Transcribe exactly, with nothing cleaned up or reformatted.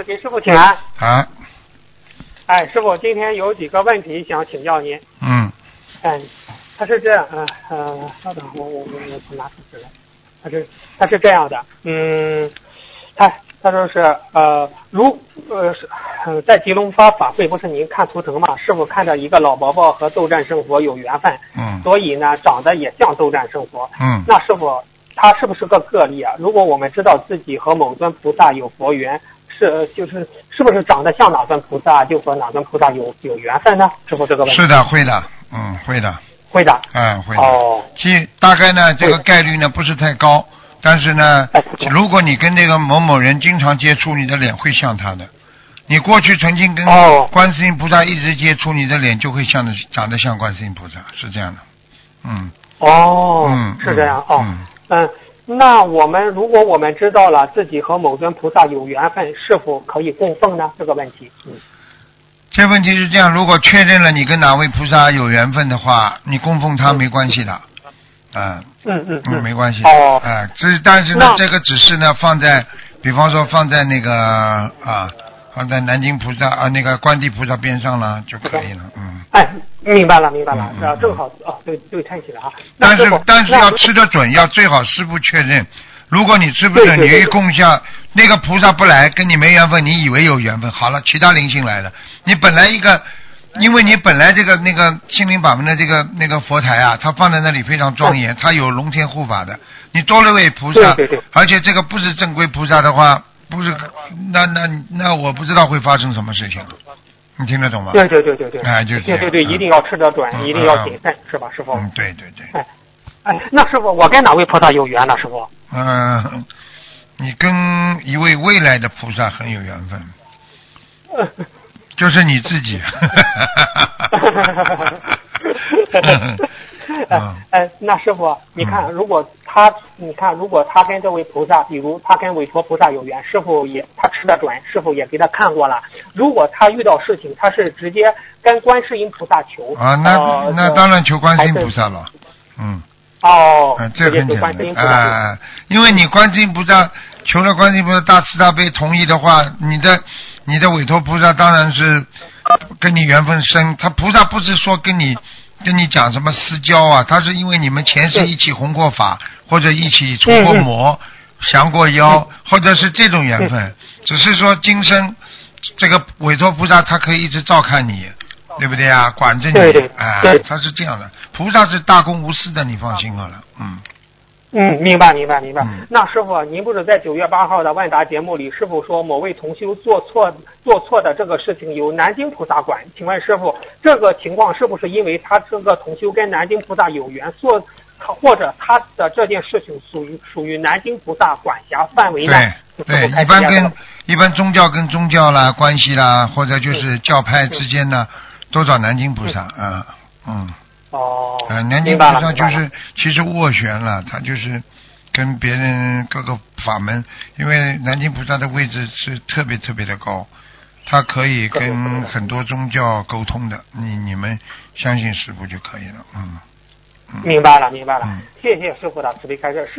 给师傅请安。 啊。 哎，师傅，今天有几个问题想请教您。 嗯。 嗯，他是这样，呃呃，稍等，我我我我拿出纸来。他是他是这样的，嗯，他他说是呃，如呃是呃在吉隆发法会不是您看图腾嘛？师傅看着一个老伯伯和斗战胜佛有缘分， 嗯， 所以呢长得也像斗战胜佛。 嗯， 那师傅他是不是个个例啊？如果我们知道自己和某尊菩萨有佛缘，是就是是不是长得像哪尊菩萨，就和哪尊菩萨有有缘分呢？师傅这个问题。 是的，会的，嗯，会的。 会的， 嗯，会的。 哦， 其大概呢，这个概率呢不是太高，但是呢，如果你跟那个某某人经常接触，你的脸会像他的。你过去曾经跟观世音菩萨一直接触，你的脸就会像的长得像观世音菩萨，是这样的。嗯。 哦， 嗯， 是这样哦。 嗯。 嗯，那我们如果我们知道了自己和某尊菩萨有缘分，是否可以供奉呢？这个问题。嗯。 这问题是这样，如果确认了你跟哪位菩萨有缘分的话，你供奉他没关系的，啊、 嗯嗯嗯，没关系。 哦， 哎、呃，这但是呢，这个只是呢放在，比方说放在那个啊，放在南京菩萨啊那个观地菩萨边上了就可以了，嗯。 哎，明白了明白了， 嗯嗯、 正好哦，对对，看起来哈。 但是但是要吃得准，要最好师傅确认。如果你吃不准，你一供下那个菩萨不来，跟你没缘分，你以为有缘分，好了，其他灵性来了。你本来一个，因为你本来这个那个心灵法门的这个那个佛台啊，它放在那里非常庄严，它有龙天护法的。你多了位菩萨， 对对对， 而且这个不是正规菩萨的话，不是，那那那我不知道会发生什么事情。你听得懂吗？ 对对对对对， 哎，就是对对对，一定要吃得准，一定要谨慎，是吧，师傅？ 嗯，对对对。 哎哎，那师傅，我跟哪位菩萨有缘了，师傅？ 嗯。你跟一位未来的菩萨很有缘分，就是你自己。 哎哎，那师傅，你看，如果他，你看，如果他跟这位菩萨，比如他跟韦陀菩萨有缘，师傅也他吃得准，师傅也给他看过了。如果他遇到事情，他是直接跟观世音菩萨求啊，那、呃、那当然求观世音菩萨了，嗯。 哦， 啊，这很简单啊、呃，因为你观世音菩萨求了观世音菩萨大慈大悲同意的话，你的你的委托菩萨当然是跟你缘分深。他菩萨不是说跟你跟你讲什么私交啊，他是因为你们前世一起弘过法，或者一起除过魔、降过妖，或者是这种缘分。只是说今生这个委托菩萨他可以一直照看你。对不对啊？管着你， 对对， 哎、 呃， 他是这样的，菩萨是大公无私的，你放心好了，嗯。 嗯，明白明白明白。 嗯、 那师傅，您不是在九月八号的万达节目里，师傅说某位同修做错做错的这个事情由南京菩萨管？请问师傅，这个情况是不是因为他这个同修跟南京菩萨有缘，做或者他的这件事情属于属于南京菩萨管辖范围内？ 对对，一般跟一般宗教跟宗教啦关系啦，或者就是教派之间呢。都找南京菩萨啊，嗯， 哦， 啊，南京菩萨就是其实斡旋了，他就是跟别人各个法门，因为南京菩萨的位置是特别特别的高，他可以跟很多宗教沟通的，你你们相信师父就可以了，嗯， 嗯明白了明白了、 嗯， 谢谢师父的慈悲开示。